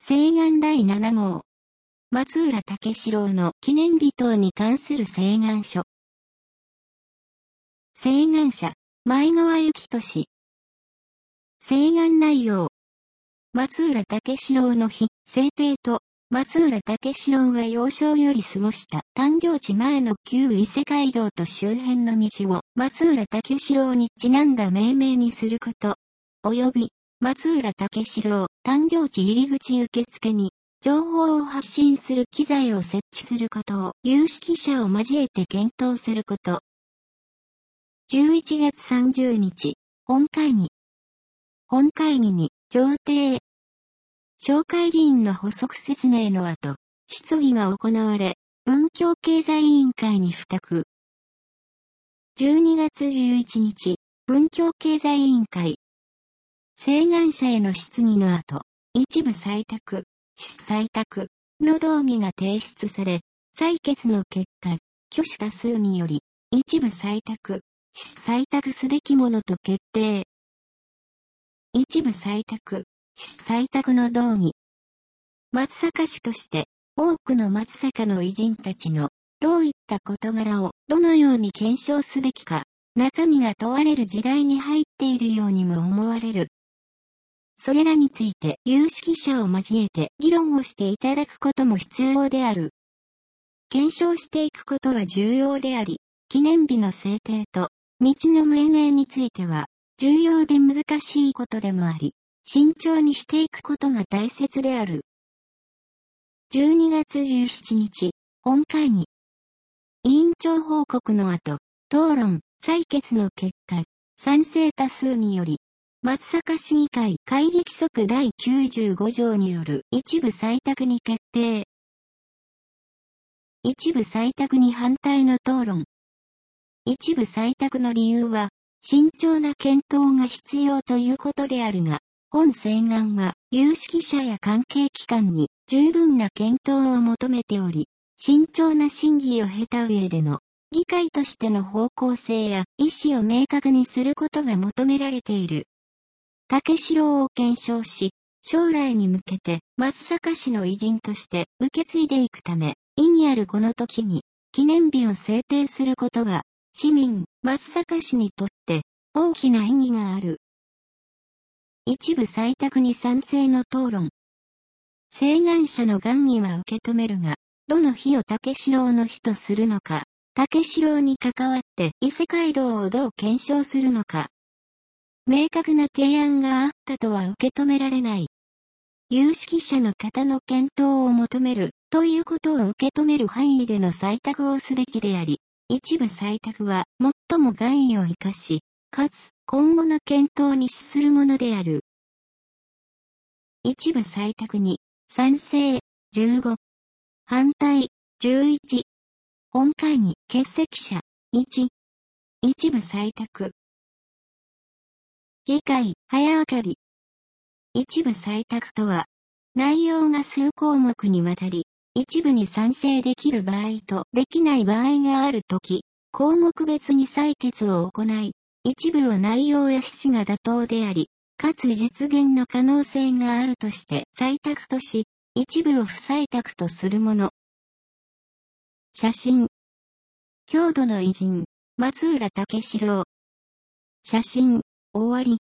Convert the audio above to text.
請願第7号。松浦武四郎の記念日等に関する請願書。請願者、前川幸俊。請願内容。松浦武四郎の日、制定と、松浦武四郎が幼少より過ごした誕生地前の旧伊勢街道と周辺の道を松浦武四郎にちなんだ命名にすること、及び松浦武四郎誕生地入り口受付に情報を発信する機材を設置することを有識者を交えて検討すること。11月30日、本会議。本会議に、上呈。紹介議員の補足説明の後、質疑が行われ、文教経済委員会に付託。12月11日、文教経済委員会。請願者への質疑の後、一部採択、主採択の動議が提出され、採決の結果、挙手多数により、一部採択、主採択すべきものと決定。一部採択、主採択の動議。松阪市として、多くの松阪の偉人たちの、どういった事柄をどのように検証すべきか、中身が問われる時代に入っているようにも思われる。それらについて有識者を交えて議論をしていただくことも必要である。検証していくことは重要であり、記念日の制定と道の命名については重要で難しいことでもあり、慎重にしていくことが大切である。12月17日、本会議。委員長報告の後、討論、採決の結果、賛成多数により、松阪市議会会議規則第95条による一部採択に決定。一部採択に反対の討論。一部採択の理由は、慎重な検討が必要ということであるが、本請願は有識者や関係機関に十分な検討を求めており、慎重な審議を経た上での議会としての方向性や意思を明確にすることが求められている。武四郎を検証し、将来に向けて松阪市の偉人として受け継いでいくため、意義あるこの時に記念日を制定することが、市民、松阪市にとって大きな意義がある。一部採択に賛成の討論。請願者の願意は受け止めるが、どの日を武四郎の日とするのか、武四郎に関わって伊勢街道をどう検証するのか。明確な提案があったとは受け止められない。有識者の方の検討を求めるということを受け止める範囲での採択をすべきであり、一部採択は最も願意を生かし、かつ今後の検討に資するものである。一部採択に賛成15、反対11。本会議欠席者1。一部採択。議会、早分かり。一部採択とは、内容が数項目にわたり、一部に賛成できる場合とできない場合があるとき、項目別に採決を行い、一部は内容や趣旨が妥当であり、かつ実現の可能性があるとして採択とし、一部を不採択とするもの。写真。郷土の偉人、松浦武四郎。写真、終わり。